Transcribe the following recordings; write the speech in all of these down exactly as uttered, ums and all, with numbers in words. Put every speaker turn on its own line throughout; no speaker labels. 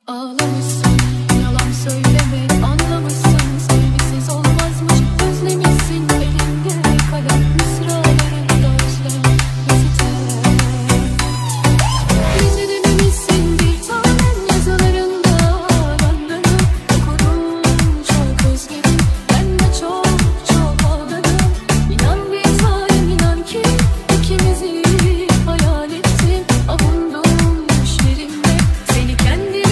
Ağlamışsın, yalan söyleme, anlamışsın. Sevgisiz olmazmış, özlemişsin. Elinde kalem, mısralarında özlem yazıtı. Gece dememişsin bir tanem, yazılarında aranlarım. Okudum, çok özledim, ben de çok çok ağladım. İnan bir tanem, inan ki ikimizi hayal ettim. Avundum düşlerimde, seni kendime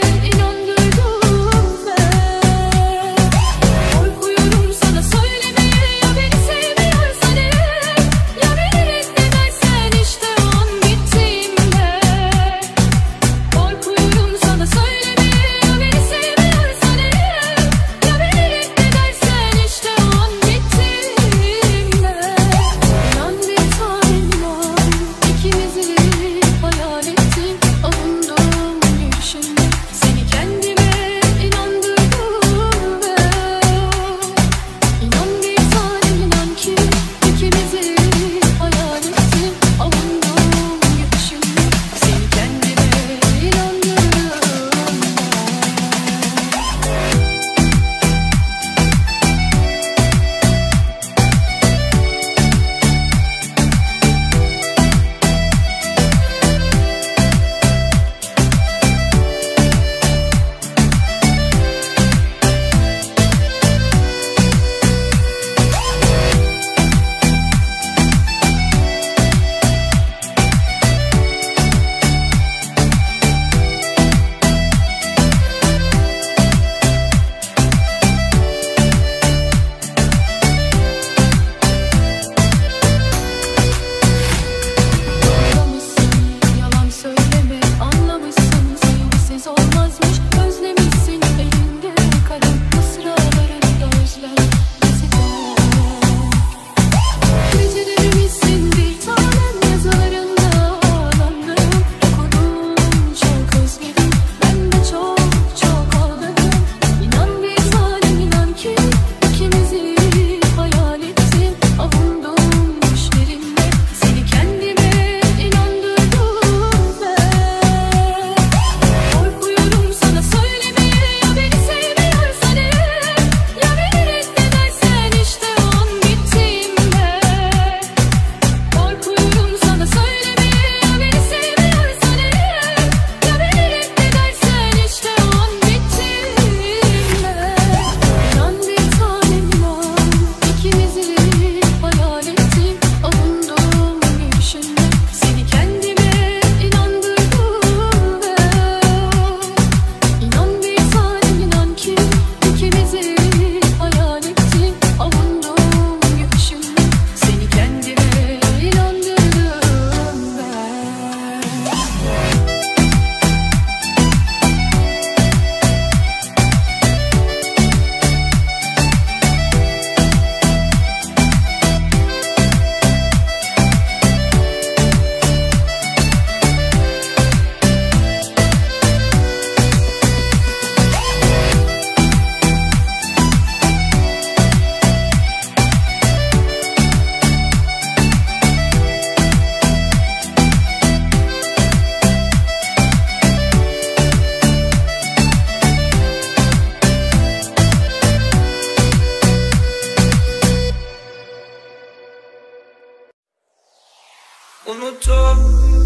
unutup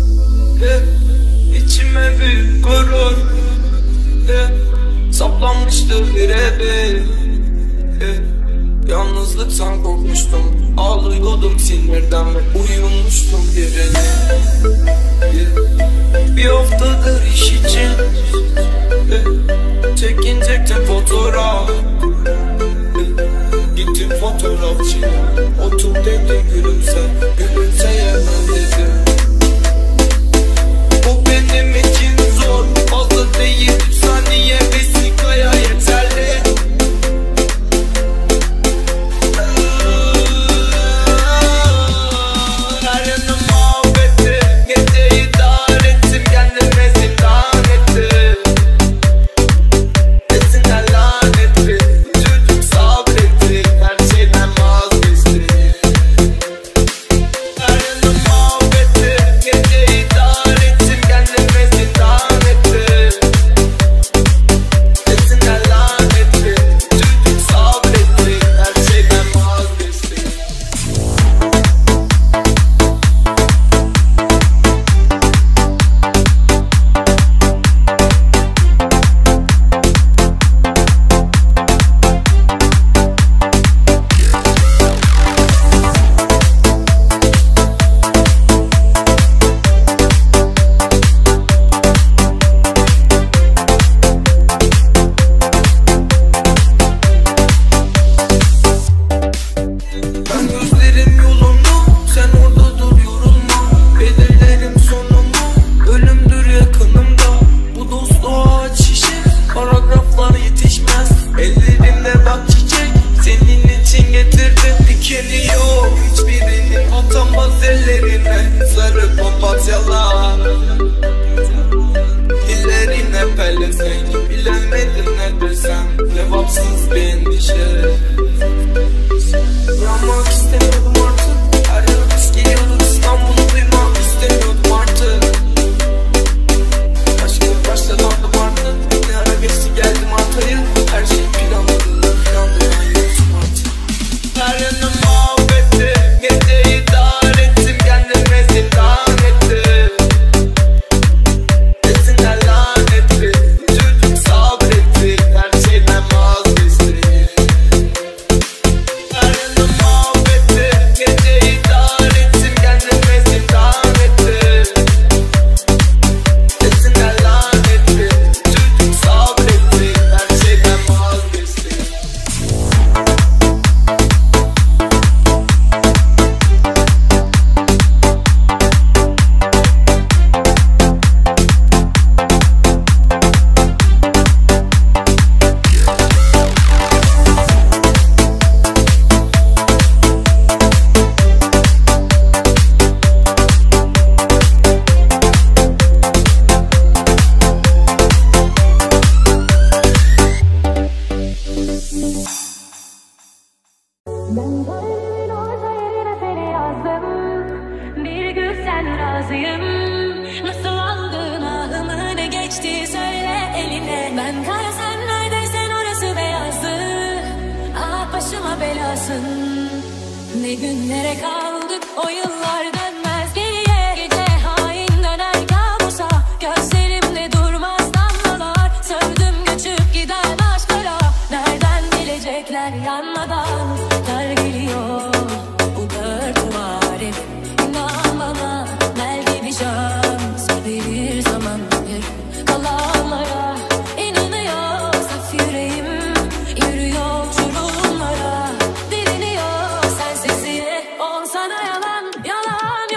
hep içime büyük gurur hep saplanmıştı birebir hep yalnızlıktan korkmuştum, ağlıyordum sinirden ve uyumuştum yerine hep. Bir haftadır iş için hep çekinecektim fotoğraf hep. Gittim fotoğrafçıya, otur dedi gülümse, gülümseyemem dedi. Bu benim için zor, fazla değil üç saniye vesikaya yeterli. Her yanım mahvetti, geceyi dar ettim, kendime zindan ettim. Ellerinde bak çiçek, senin için getirdim. Dikeni yok hiçbirinin, atamaz ellerine sarı papatyalar. Dillerine pelesenk, bilemedim ne desem, cevapsız bir endişe. Bırakmak istemiyordum artık, her yıl biz geliyorduk, İstanbul'u duymak istemiyordum artık. Aşkı başlamadım artık, ne ara geçti geldi Mart ayı. Her şey planladım, planladım yoktum artık. Her yanım muhabbeti, geceyi dar ettim, kendime zindan ettim. Desinler lanetli, çocuk sabretti, her şeyden vazgeçti. Her yanım muhabbeti, geceyi dar ettim, kendime zindan ettim. Desinler lanetli, çocuk sabretti, her şeyden vazgeçti.
Ben kalbimin orta yerine seni yazdım. Bir gün sen razıyım. Nasıl aldın ahımı, ne geçti söyle eline. Ben kara sen neredeysen orası beyazdı. Ah başıma belasın. Ne günlere kaldık, o yıllar dönmez geriye. Gece hain döner kabusa, gözlerimde durmaz damlalar. Sövdüm göçüp giden aşklara, nereden bilecekler yanmadan. Dar geliyor bu dört duvar evim. İnan bana belki bir şans verir zaman, yarım kalanlara. İnanıyor saf yüreğim, yürüyor uçurumlara. Direniyor sensizliğe, ol sana yalan, yalan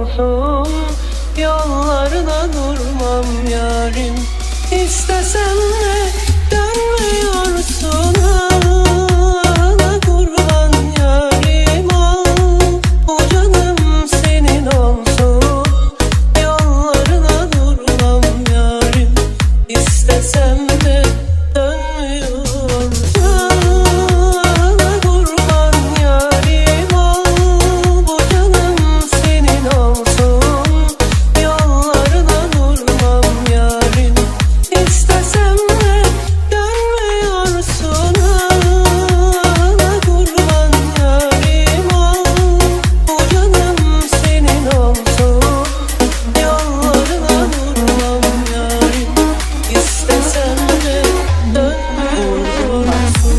olsun, yollarına durmam yarim. İstesem de dönmüyorsun, ana kurban yarim. Al bu canım senin olsun, yollarına durmam yarim. İstesem de dönmüyorsun, ana kurban yarim. Al bu canım senin olsun, yollarına durmam yarim. İstesem de dönmüyorsun, ana kurban yarim. Al bu canım senin olsun, yollarına durmam yarim. İstesem de dönmüyorsun.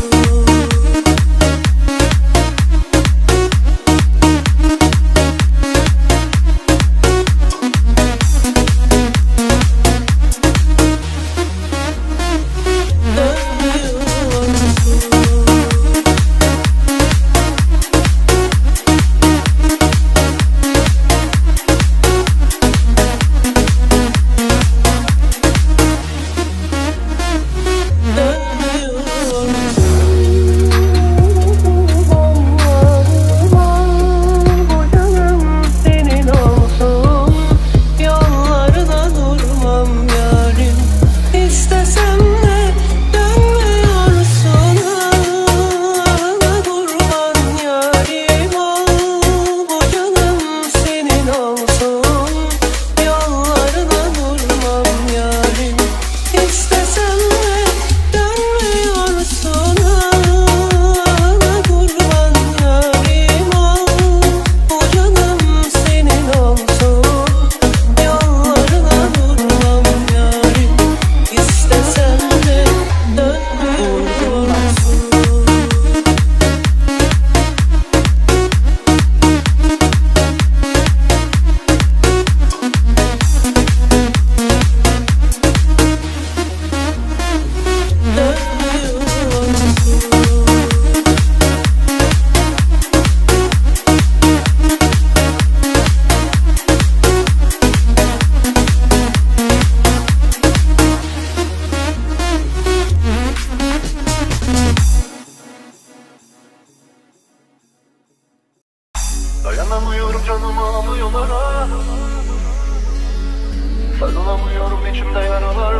Dayanamıyorum, canımı alıyorlar. Sarılamıyorum, içimde yaralar